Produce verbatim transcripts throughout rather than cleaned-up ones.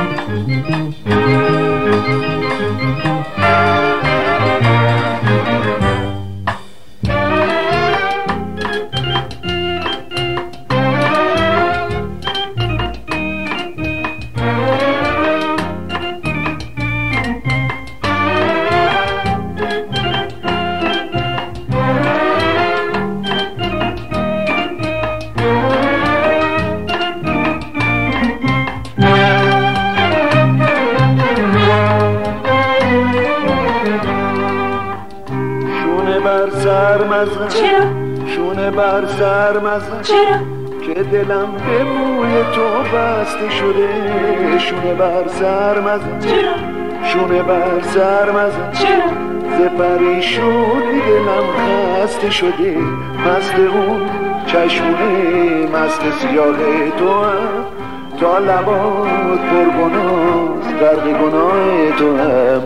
چرا؟ شونه بر سر مزن چرا؟ که دلم به موی تو بسته شده. شونه بر سر مزن چرا؟ شونه بر سر مزن چرا؟ ز پریشونی دلم خسته شده. مست اون چشمونه مست سیاه تو هم تا لبات پرگناست غرق گناه تو هم.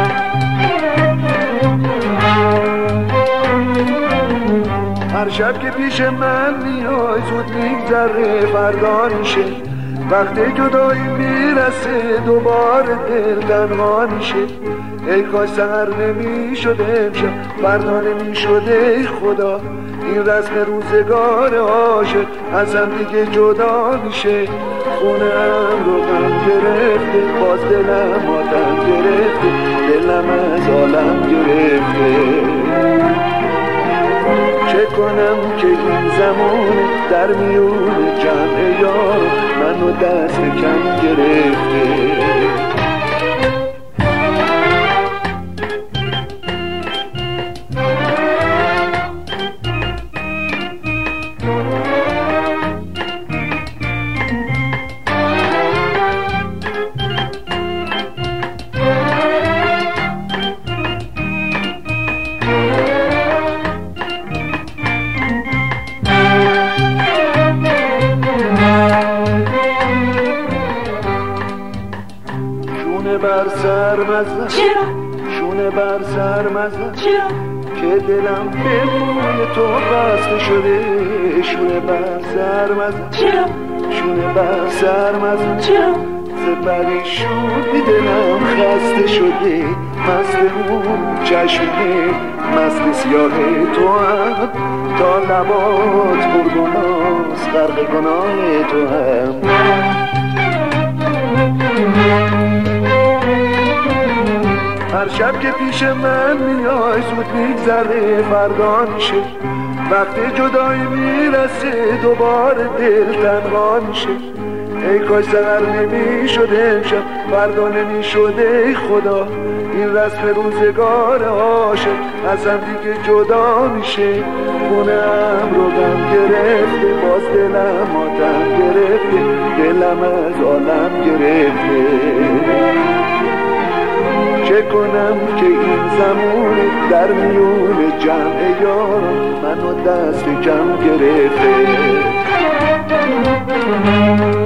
هر شب که پیش من میای زود میگذره فردا میشه. وقتی جدایی میرسه دوباره دل تنها میشه. ای کاش سحر نمیشده امشب فردا نمیشده. ای خدا این رسم روزگار عاشق از هم دیگه جدا میشه. خونه هم رو غم گرفته باز دلم آدم گرفته. دلم از عالم گرفته. چه کنم که این زمان در میون جمع یار منو دست کم گرفته. بر سر مزن چرا؟ شونه بر سر مزن چرا؟ که دلم به موی تو بسته شده. شونه بر سر مزن چرا؟ شونه بر سر مزن چرا؟ ز پریشونی دلم خسته شده. مست اون چشمه مست سیاه تو هم تا لبات پرگناست غرق گناه تو هم. هر شب که پیش من میای زود میگذره فردا میشه. وقتی جدایی میرسه دوباره دل تنها میشه. ای کاش سحر نمیشده امشب فردا نمیشده. ای خدا این رسم روزگار عاشق از هم دیگه جدا میشه. خونه هم رو غم گرفته باز دلم آدم گرفته. دلم از عالم گرفته. چه کنم که این زمان در میون جمع یارم منو دست کم گرفته.